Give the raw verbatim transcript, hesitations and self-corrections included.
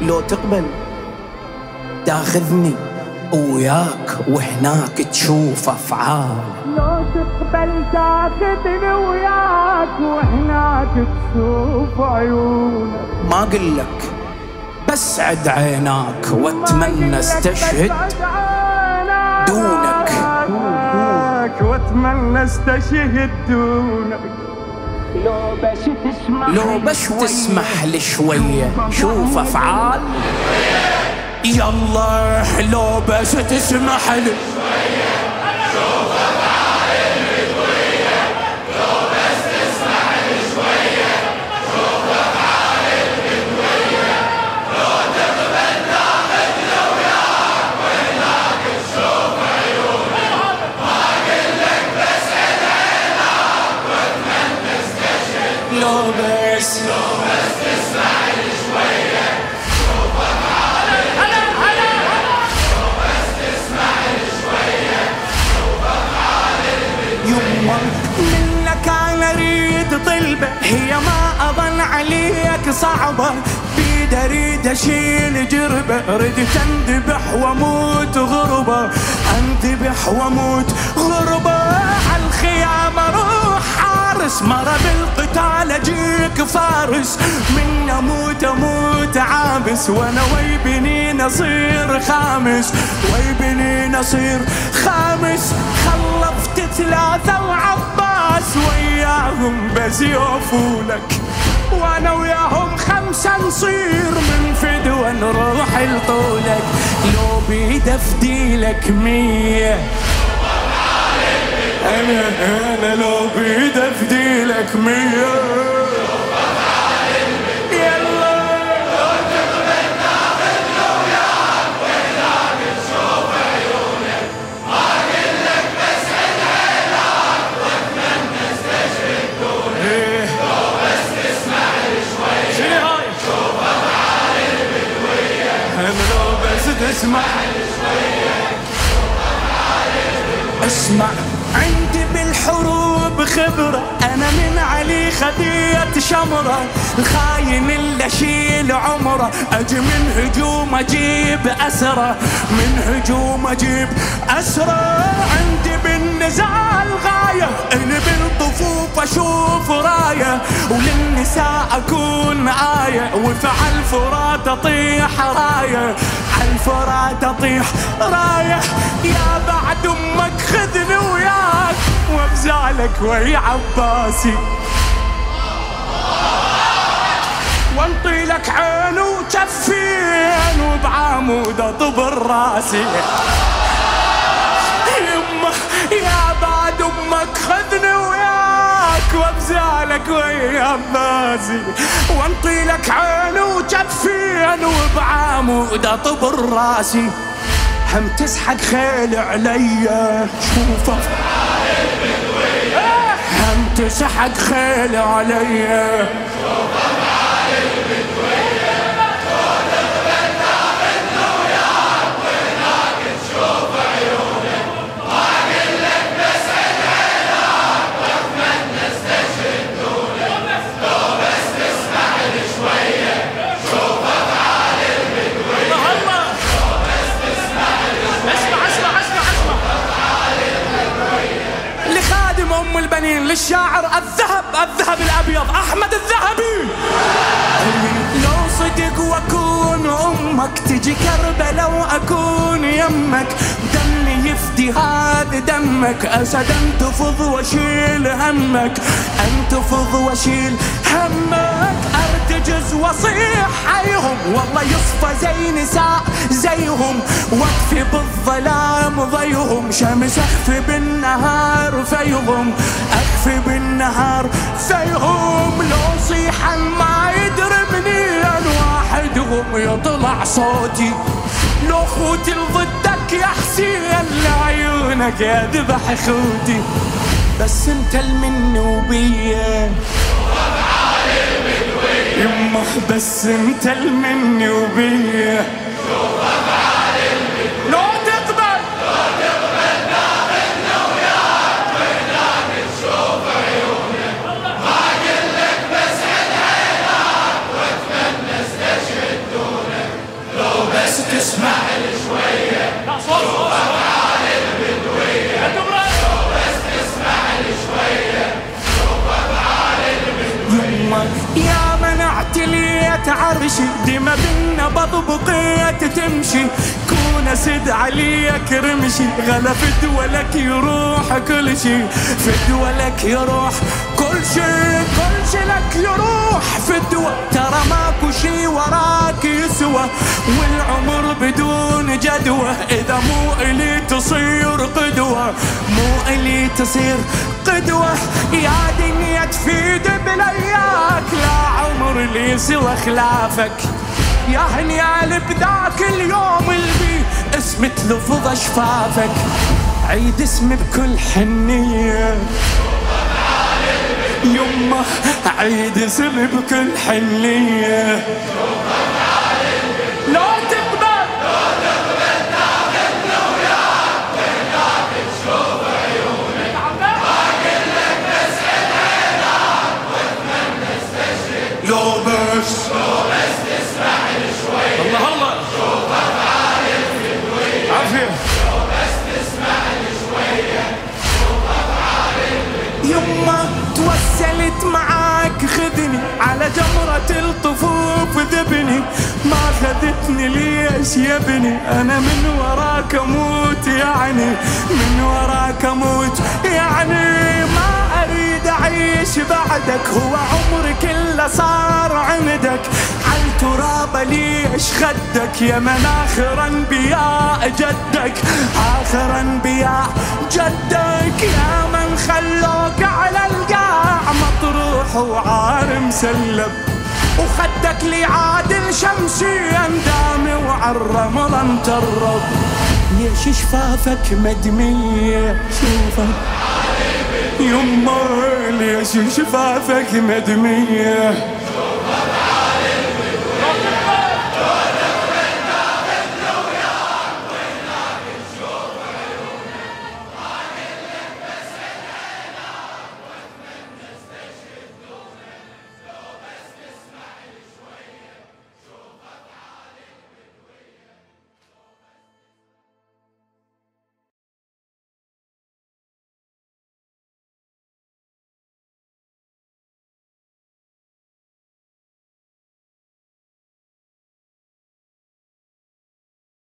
لو تقبل تاخذني وياك وهناك تشوف أفعال. لو تقبل تاخذني وياك وهناك تشوف عيونك. ما قلك بسعد عيناك واتمنى استشهد دونك، واتمنى استشهد دونك. لو بس تسمح لو بس تسمح لي شوية شوف أفعال. يلا لو بس تسمح لي شوية شوف أفعال البدوية. لو بس تسمح لي شوية شوف أفعال البدوية. لو تقبل تاخذني وياك وهناك تشوف عيونك. ما قلك بسعد عينك واتمنى استشهد. لو بس لو بس تسمح لي شوية شوف أفعال البدوية. لو بس تسمح لي شوية شوف أفعال البدوية. يما منك أنا أريد طلبة، هي ما أظن عليك صعبة. بيد أريد أشيل جربة، أريد تنذبح وأموت غربة. أنذبح وأموت غربة. عالخيام أروح حارس، مرة بالقتال أجيك فارس. من أموت أموت عابس، وأنا ويبني نصير خامس. ويبني نصير خامس. خلفت ثلاثة وعباس وياهم بس يوفولك، وانا وياهم خمسة نصير. من فدوى نروح لطولك. لو بيد افدي لك مية، انا انا لو بيد افدي لك مية. اسمع اسمع عندي بالحروب خبرة، أنا من علي خذيت شمرة. الخاين اللي أشيل عمره، أجي من هجوم أجيب أسرة. من هجوم أجيب أسرة. عندي بالنزال غاية، أنا بالطفوف أشوف راية. وللنساء أكون آية، وفعل فرات أطيح راية. عالفرات أطيح راية. يا بعد أمك خذني وياك وابزالك ويا عباسي. وانطي لك عين وجفين وبعمود اطبر راسي. يمه يا بعد امك خذني وياك وابزالك ويا عباسي. وانطي لك عين وجفين وبعمود اطبر راسي. هم تسحق خيل عليا شوف أفعال البدوية. هم تسحق خيل عليا شوف أفعال البدوية. لو تقبل تاخذني وياك وهناك تشوف عيونك. ما قلك بسعد عينك واتمنى استشهد دونك. لو بس تسمح لي شوية شوف أفعال البدوية. لخادم أم البنين للشاعر الذهب الذهب الأبيض أحمد الذهبي. لو صدق وأكون أمك تجي كربلاء وأكون يمك. دمي يفدي هذا دمك. أسد أنتفض وأشيل همك. أنتفض وأشيل همك. أرتجز وأصيح حيهم، والله يصفى زي نساء زيهم. واكفي بالظلام ضيهم، شمس أخفي بالنهار فيهم. أخفي بالنهار فيهم. لو صيحا ما يدري منين واحدهم يطلع صوتي. لو خوتي ضدك يا حسين لعيونك يذبح خوتي. بس انت المن وبيه يمه، بس انت المن وبيه. لو تقبل لو تقبل تاخذني وياك وهناك تشوف عيونك. ما قلك بسعد عينك واتمنى استشهد دونك. عرشي ديما بالنبض بقيت تمشي كون سد عليك رمشي غلا فدولك يروح كل شي فدولك يروح كل شي كل شي لك يروح فدوى ترى ماكو شي وراك يسوى والعمر بدون جدوى إذا مو إلي تصير قدوة مو إلي تصير قدوة يا دنيا تفيد بلياك لا عمر لي سوى خلافك يا هنيال بذاك اليوم اللي اسم تلفظ أشفافك عيد اسمي بكل حنية يمه عيد اسمي بكل حنية لو تقبل لو تقبل تاخذنا وياك وهناك تشوف عيونك ما قلك نسعد عينك واتمنى استشهد لو بس لو بس تسمح لي شوي الله الله شوفك عارف الدوية عافية لو بس تسمح لي شوية شوفك عارف الدوية يما توسلت معاك خذني على جمرة الطفوف ذبني ما خذتني ليش يا ابني انا من وراك اموت يعني من وراك اموت يعني ما اريد اعيش بعدك هو عمري كله صار عندك عالتراب ليش خدك يا من اخر انبياء جدك اخر انبياء جدك يا من خلوك على القاع مطروح وعار مسلب وخدك لي عادل شمسي اندامي وعالرمل انترب ليش شفافك مدمية شوفك يما ليش شفافك مدمية